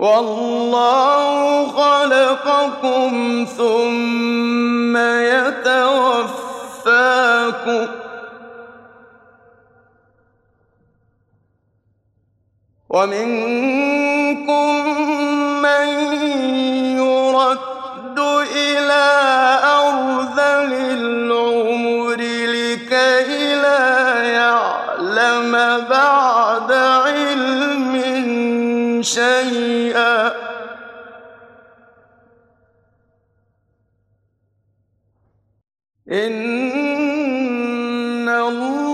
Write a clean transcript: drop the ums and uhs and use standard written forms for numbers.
وَاللَّهُ خَلَقَكُمْ ثُمَّ يَتَوَفَّاكُمْ ۚ وَمِنكُم مَّن يُرَدُّ إِلَىٰ أَرْذَلِ الْعُمُرِ لِكَيْ لَا يَعْلَمَ بَعْدَ عِلْمٍ شَيْئًا ۚ إِنَّ اللَّهَ